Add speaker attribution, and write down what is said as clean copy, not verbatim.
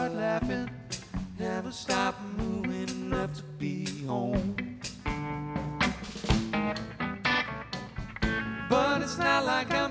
Speaker 1: start laughing, never stop moving enough to be home. But it's not like I'm